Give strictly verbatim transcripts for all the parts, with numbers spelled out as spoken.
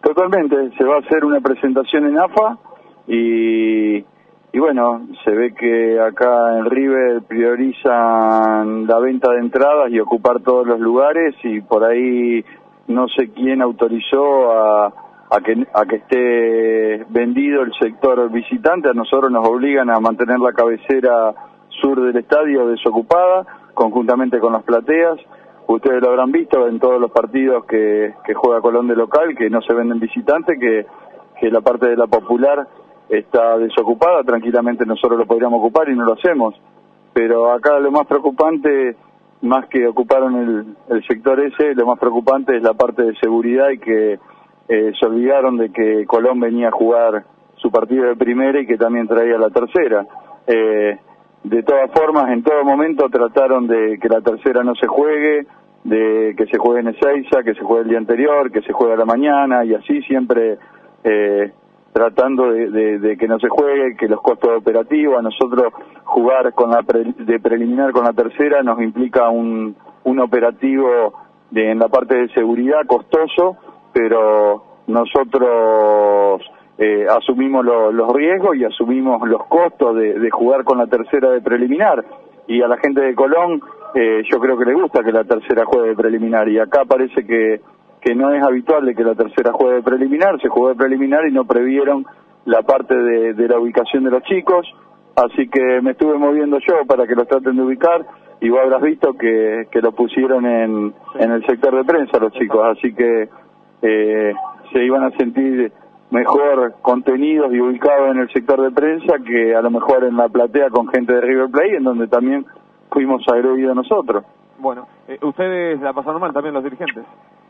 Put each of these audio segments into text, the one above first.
Totalmente, se va a hacer una presentación en A F A y, y bueno, se ve que acá en River priorizan la venta de entradas y ocupar todos los lugares, y por ahí no sé quién autorizó a, a, que, a que esté vendido el sector visitante. A nosotros nos obligan a mantener la cabecera sur del estadio desocupada, conjuntamente con las plateas. Ustedes lo habrán visto en todos los partidos que, que juega Colón de local, que no se venden visitantes, que, que la parte de la popular está desocupada. Tranquilamente nosotros lo podríamos ocupar y no lo hacemos. Pero acá lo más preocupante, más que ocuparon el, el sector ese, lo más preocupante es la parte de seguridad, y que eh, se olvidaron de que Colón venía a jugar su partido de primera y que también traía la tercera. Eh, de todas formas, en todo momento trataron de que la tercera no se juegue, de que se juegue en Ezeiza, que se juegue el día anterior, que se juegue a la mañana, y así siempre eh, tratando de, de, de que no se juegue, que los costos operativos. A nosotros jugar con la pre, de preliminar con la tercera nos implica un, un operativo de, en la parte de seguridad costoso, pero nosotros eh, asumimos lo, los riesgos y asumimos los costos de, de jugar con la tercera de preliminar. Y a la gente de Colón eh, yo creo que le gusta que la tercera juegue de preliminar, y acá parece que, que no es habitual de que la tercera juegue de preliminar. Se jugó de preliminar y no previeron la parte de, de la ubicación de los chicos, así que me estuve moviendo yo para que los traten de ubicar, y vos habrás visto que, que lo pusieron en, en el sector de prensa los chicos, así que eh, se iban a sentir mejor contenidos y ubicados en el sector de prensa que a lo mejor en la platea con gente de River Plate, en donde también fuimos agredidos nosotros. Bueno, eh, ¿ustedes la pasaron mal también, los dirigentes?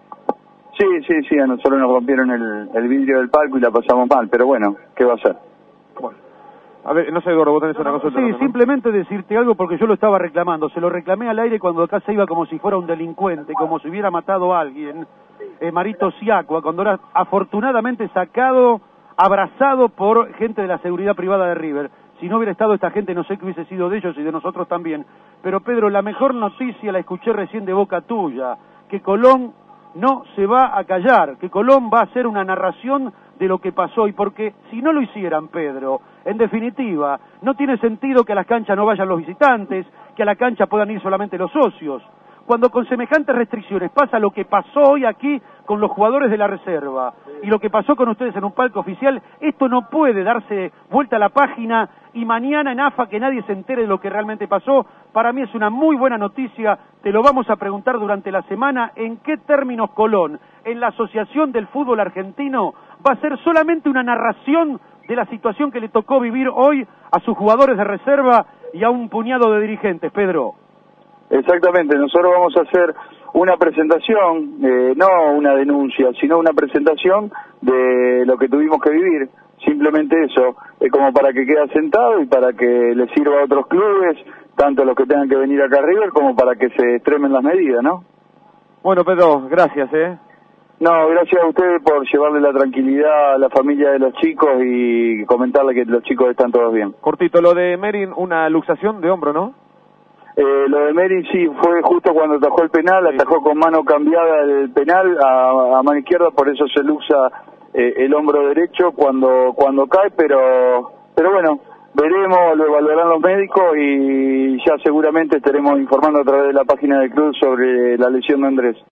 Sí, sí, sí, a nosotros nos rompieron el, el vidrio del palco y la pasamos mal, pero bueno, ¿qué va a hacer? Bueno, a ver, no sé, Gordo, vos tenés una cosa. Sí, simplemente decirte algo, porque yo lo estaba reclamando, se lo reclamé al aire cuando acá se iba como si fuera un delincuente, como si hubiera matado a alguien, eh, Marito Siacua, cuando era afortunadamente sacado, abrazado por gente de la seguridad privada de River. Si no hubiera estado esta gente, no sé qué hubiese sido de ellos y de nosotros también. Pero Pedro, la mejor noticia la escuché recién de boca tuya, que Colón no se va a callar, que Colón va a hacer una narración de lo que pasó, y porque si no lo hicieran, Pedro, en definitiva, no tiene sentido que a las canchas no vayan los visitantes, que a la cancha puedan ir solamente los socios. Cuando con semejantes restricciones pasa lo que pasó hoy aquí con los jugadores de la reserva y lo que pasó con ustedes en un palco oficial, esto no puede darse vuelta a la página y mañana en A F A que nadie se entere de lo que realmente pasó. Para mí es una muy buena noticia, te lo vamos a preguntar durante la semana, en qué términos Colón, en la Asociación del Fútbol Argentino, va a ser solamente una narración de la situación que le tocó vivir hoy a sus jugadores de reserva y a un puñado de dirigentes, Pedro. Exactamente, nosotros vamos a hacer una presentación, eh, no una denuncia, sino una presentación de lo que tuvimos que vivir. Simplemente eso, eh, como para que quede sentado y para que le sirva a otros clubes, tanto los que tengan que venir acá a River como para que se extremen las medidas, ¿no? Bueno, Pedro, gracias, ¿eh? No, gracias a ustedes por llevarle la tranquilidad a la familia de los chicos y comentarle que los chicos están todos bien. Cortito, lo de Merin, una luxación de hombro, ¿no? Eh, lo de Merin sí, fue justo cuando atajó el penal, sí. Atajó con mano cambiada el penal a, a mano izquierda, por eso se luxa eh, el hombro derecho cuando cuando cae, pero pero bueno, veremos, lo evaluarán los médicos y ya seguramente estaremos informando a través de la página del club sobre la lesión de Andrés.